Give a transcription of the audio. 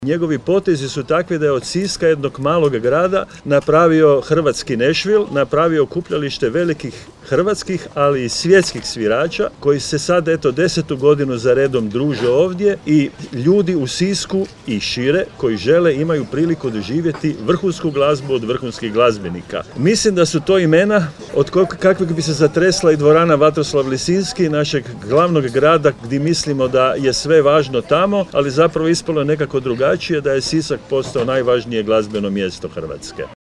Njegovi potezi su takvi da je od Siska, jednog malog grada, napravio hrvatski Nešvil, napravio okupljalište velikih hrvatskih, ali i svjetskih svirača, koji se sad, 10. godinu za redom druže ovdje i ljudi u Sisku i šire, koji žele, imaju priliku doživjeti vrhunsku glazbu od vrhunskih glazbenika. Mislim da su to imena od kakvih bi se zatresla i dvorana Vatroslav Lisinski, našeg glavnog grada, gdje mislimo da je sve važno tamo, ali zapravo ispalo je nekako drugačije, da je Sisak postao najvažnije glazbeno mjesto Hrvatske.